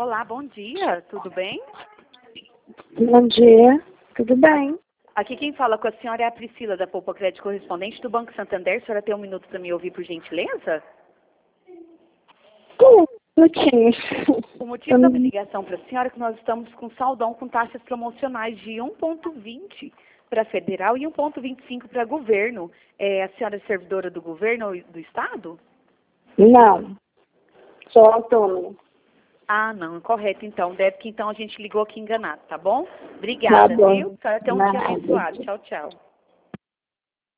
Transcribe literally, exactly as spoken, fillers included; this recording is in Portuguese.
Olá, bom dia, tudo bem? Bom dia, tudo bem? Aqui quem fala com a senhora é a Priscila, da Poupa Crédito Correspondente do Banco Santander. A senhora tem um minuto para me ouvir, por gentileza? Um minutinho. O motivo da minha ligação para a senhora é que nós estamos com saldão com taxas promocionais de um vírgula vinte para federal e um vírgula vinte e cinco para governo. É, a senhora é servidora do governo ou do estado? Não, sou autônoma. Ah, não, correto então. Deve que então a gente ligou aqui enganado, tá bom? Obrigada, Tá bom. viu? A senhora tem um dia Nada. abençoado. Tchau, tchau.